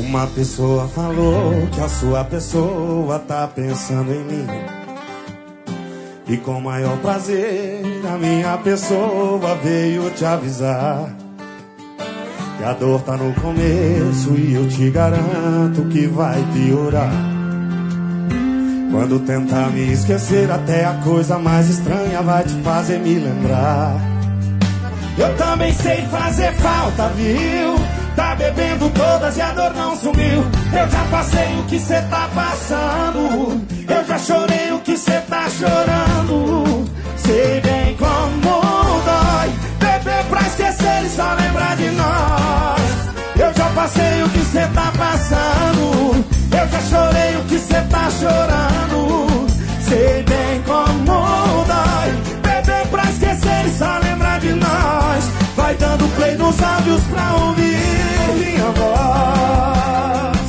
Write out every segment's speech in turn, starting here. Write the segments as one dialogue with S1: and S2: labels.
S1: Uma pessoa falou que a sua pessoa tá pensando em mim, e com maior prazer a minha pessoa veio te avisar que a dor tá no começo e eu te garanto que vai piorar. Quando tentar me esquecer, até a coisa mais estranha vai te fazer me lembrar. Eu também sei fazer falta, viu? Tá bebendo todas e a dor não sumiu. Eu já passei o que cê tá passando, eu já chorei o que cê tá chorando. Sei bem como dói beber pra esquecer e só lembrar de nós. Eu já passei o que cê tá passando, eu já chorei o que cê tá chorando. Sei bem como dói beber pra esquecer e só lembrar de nós. Vai dando play nos áudios pra ouvir minha voz.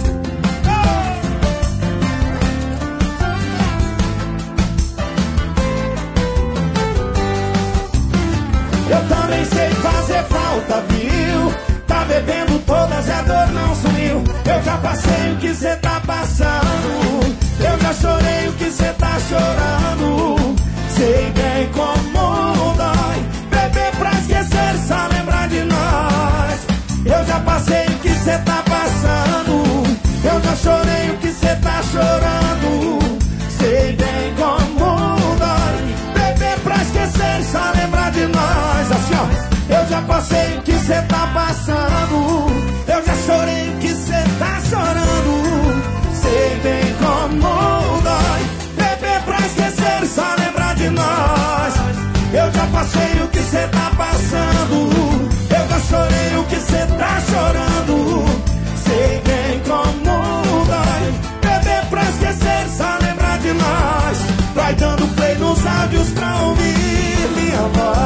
S1: Eu também sei fazer falta, viu? Tá bebendo todas e a dor não sumiu. Eu já passei o que cê tá passando, eu já chorei o que cê tá chorando. Sei bem como dói beber pra esquecer, só lembrar de nós. Eu já passei o que cê tá passando, eu já chorei o que cê tá chorando. Sei bem como dói beber pra esquecer, só lembrar de nós. Assim ó, eu já passei o que cê tá passando, eu já chorei o que cê tá chorando. Sei bem como dói beber pra esquecer, só lembrar de nós. Eu já passei o que cê tá passando, eu já chorei o que cê tá chorando. Sei bem como dói beber pra esquecer, só lembrar de nós. Vai dando play nos áudios pra ouvir minha voz.